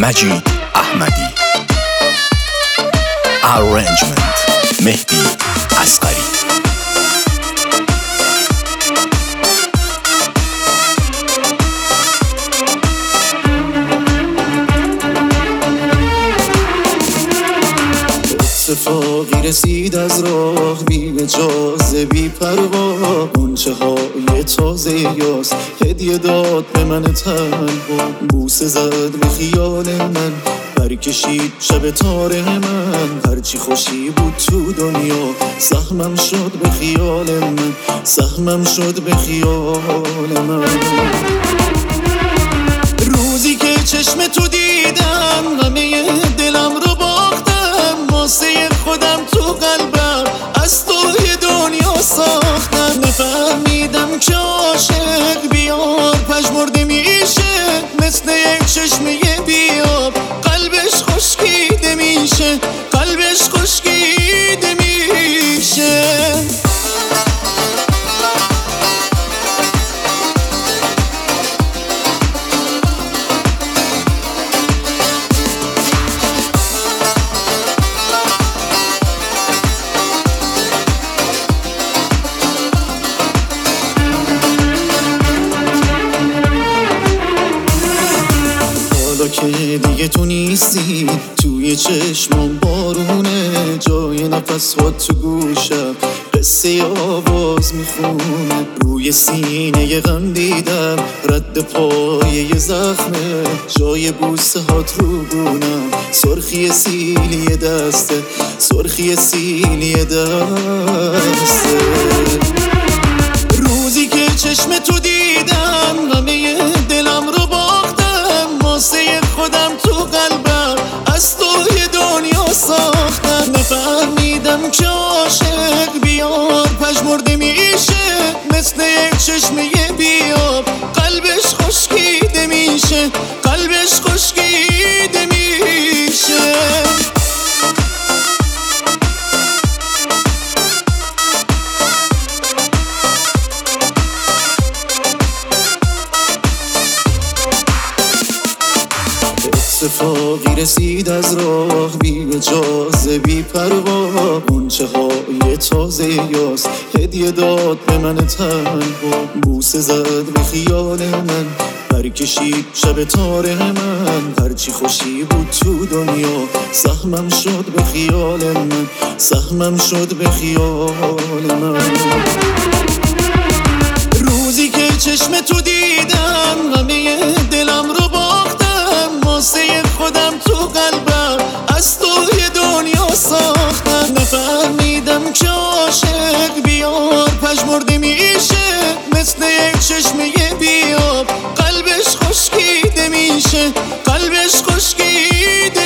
مجید احمدی. Arrangement مهدی اصغری. اتفاقی رسید از راه، بی اجازه بی پروا، غنچه های تازه یاس هدیه داد به من تنها. بوسه زد به خیال من، برکشید شب تاره من. هرچی خوشی بود تو دنیا سهمم شد به خیال من، سهمم شد به خیال من. روزی که چشم تو دیدم همه دلم رو باختم، واسه خودم تو قلبم از تو یه دنیا ساختم. نفهمیدم که عاشق بیار پژمرده میشه، مثل یک چشمه بیاب قلبش خشکیده میشه، قلبش خشکیده میشه. که دیگه تو نیستی، توی چشمم بارونه، جای نفس ها تو گوشم قصه آواز میخونه. روی سینه غم دیدم رد پای یه زخمه، جای بوسه ها تو گونم سرخی سیلی دسته، سرخی سیلی دسته. روزی که چشم تو دیدم همه دلم رو باختم، واسه خودم تو قلبم از تو یه دنیا ساختم. نفهمیدم که عاشق بیار پژمرده میشه، مثل یک چشمه بیاب قلبش خشکیده میشه، قلبش خشکیده میشه. اتفاقی رسید از راه، بی اجازه بی پروا، غنچه های تازه یاس هدیه داد به من تنها. بوسه زد به خیال من، برکشید شب تاره من. هرچی خوشی بود تو دنیا سهمم شد به خیال من، سهمم شد به خیال من. روزی که چشم تو دیدم همه دلم رو باختم، واسه خودم تو قلبم از تو یه دنیا ساختم. نفهمیدم که عاشق بیار پژمرده میشه، مثل یک چشمه بیاب قلبش خشکیده میشه، قلبش خشکیده